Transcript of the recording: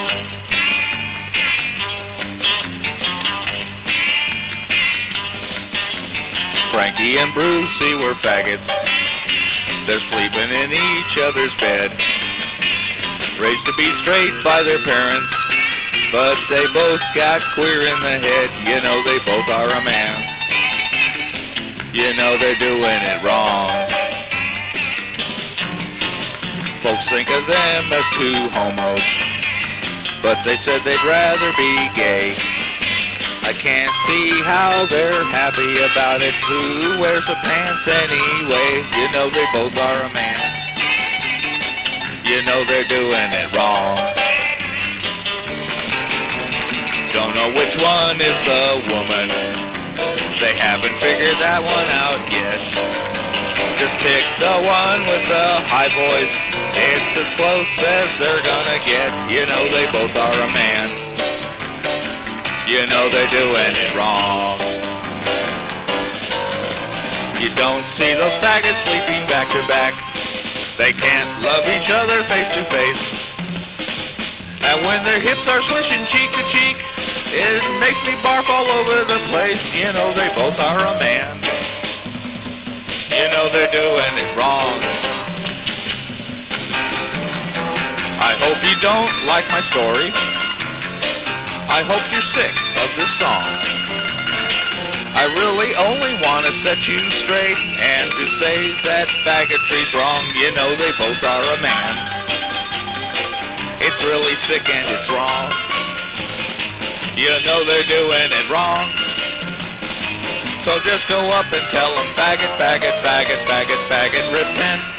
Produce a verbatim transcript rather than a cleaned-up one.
Frankie and Brucey were faggots. They're sleeping in each other's bed. Raised to be straight by their parents, but they both got queer in the head. You know they both are a man. You know they're doing it wrong. Folks think of them as two homos, but they said they'd rather be gay. I can't see how they're happy about it. Who wears the pants anyway? You know they both are a man. You know they're doing it wrong. Don't know which one is the woman. They haven't figured that one out yet. Just pick the one with the high voice. It's as close as they're gonna get. You know they both are a man. You know they're doing it wrong. You don't see those faggots sleeping back to back. They can't love each other face to face. And when their hips are swishing cheek to cheek, it makes me barf all over the place. You know they both are a man. You know they're doing it wrong. I hope you don't like my story. I hope you're sick of this song. I really only want to set you straight and to say that faggotry's wrong. You know they both are a man. It's really sick and it's wrong. You know they're doing it wrong. So just go up and tell them faggot, faggot, faggot, faggot, faggot, repent.